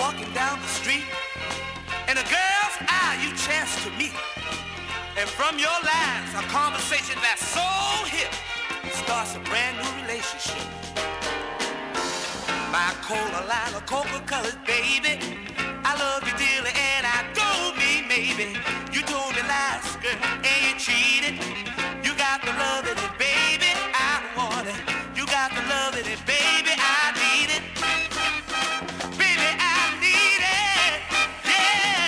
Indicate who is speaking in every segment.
Speaker 1: walking down the street, and a girl's eye you chance to meet. And from your lines, a conversation that's so hip starts a brand new relationship. My cola line of Coca-Cola, baby, I love you dearly and I don't mean maybe. You told me lies, girl, and you cheated. You got the love in it, baby, I want it. You got the love in it, baby, I need it. Baby, I need it, yeah.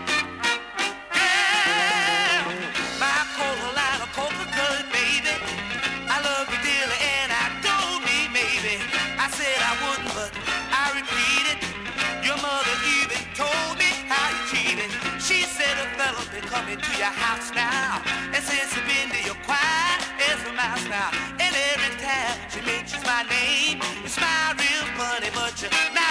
Speaker 1: Girl, my cola line of Coca-Cola, baby, I love you dearly and I don't mean maybe. I said I wouldn't, but I repeat it. Your mother even told me how you cheated. She said a fella been coming to your house now, and since you've been to your quiet as a mouse now, and every time she mentions my name, you smile real funny, but you're not